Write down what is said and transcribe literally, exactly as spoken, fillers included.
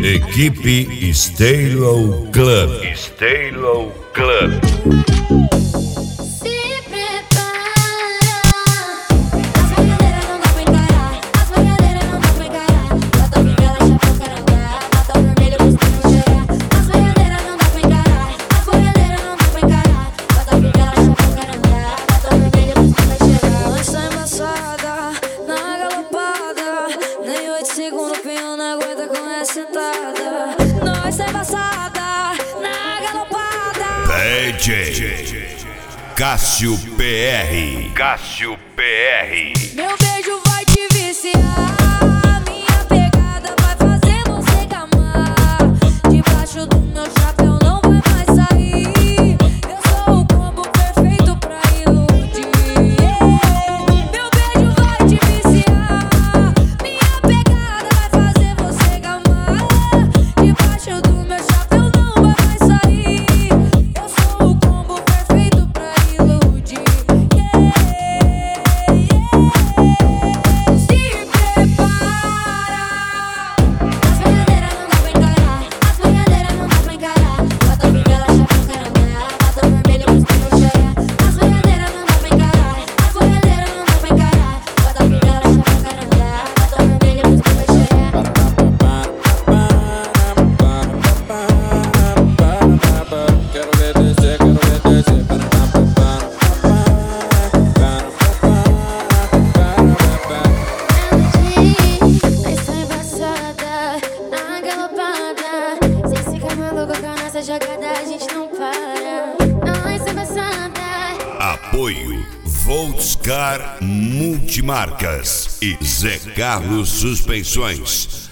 Equipe Stylo Club. Stylo Club. Segundo pinho não aguenta com essa sentada. Nós é embaçada na galopada. D J Cássio P R. Cássio P R. Meu beijo vai te viciar. Minha pegada vai fazer você gamar. Debaixo do meu chapéu não vai mais sair. Eu sou o combo perfeito pra iludir. Meu beijo vai te viciar. Minha pegada vai fazer você gamar. Debaixo do meu chapéu não vai mais sair. Eu sou o combo perfeito pra iludir. Se prepara. As boiadeiras não dá pra encarar. As boiadeiras não dá pra encarar. Bota bengala, chapéu, carangá. Bota vermelho, você não chorar. As boiadeiras não dá pra encarar. As boiadeiras não dá pra encarar. Bota bengala, chapéu, carangá. Bota vermelho, você não chorar. Quero ver descer, quero ver descer. Nós tá embaçada na galopada. Sem ficar maluco com a nossa jogada, a gente não para. Nós tá embaçada. Apoio Voltscar Multimarcas e Zé Carlos Suspensões.